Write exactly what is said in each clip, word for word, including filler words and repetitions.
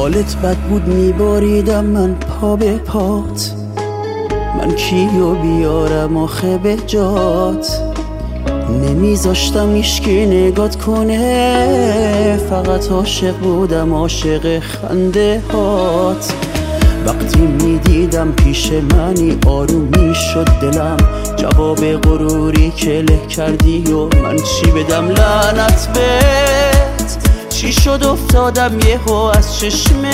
حالت بد بود میباریدم من پا به پات، من کیو بیارم آخه به جات، نمیذاشتم ایشکی نگات کنه، فقط عاشق بودم عاشق خنده هات. وقتی میدیدم پیش منی آروم میشد دلم، جواب غروری که له کردی و من چی بدم لعنت بهت، چی شد افتادم یهو از چشمت.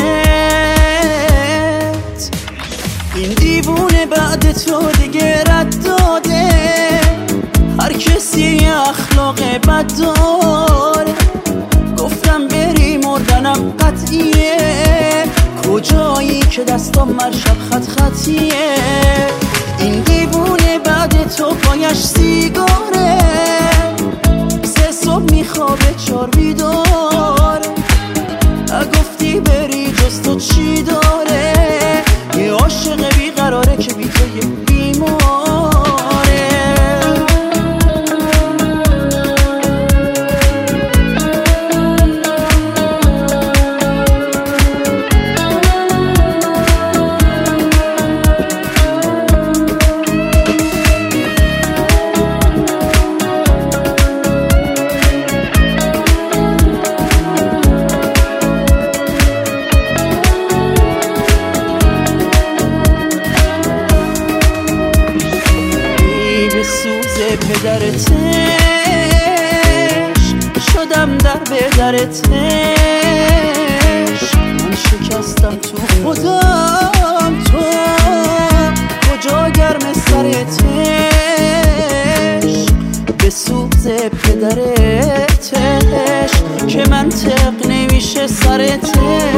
این دیوونه بعد تو دیگه رد داده، هر کسی اخلاق بد داره، گفتم بری مردنم قطعیه، کجایی که دستم مر شب خط خطیه. این دیوونه بعد تو پایش سیگاره، سه صبح میخوابه چار بیداره، گفتی بری جز تو چی داره، یه عاشق بیقراره که بی تو یه بیماره. پدرتش شدم در به درتش، من شکستم تو خودم، تو کجا گرم سرتش، به سوز پدرتش که منطق نمیشه سرتش.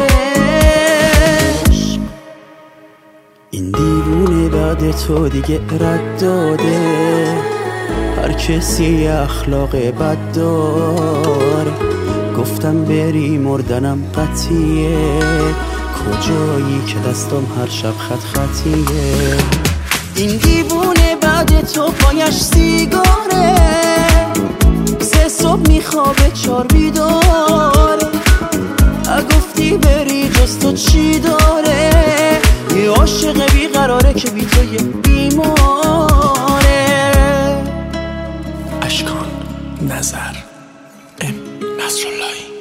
این دیوونه بعد تو دیگه رد داده، هر کسی اخلاق بد داره، گفتم بری مردنم قطعیه، کجایی که دستم هر شب خط خطیه. این دیوونه بعد تو پایش سیگاره، سه صبح میخوابه چار بیداره، گفتی بری جز تو چی داره، یه عاشق بیقراره که بی تو یه بیماره. اشکان نظر ام نصراللهی.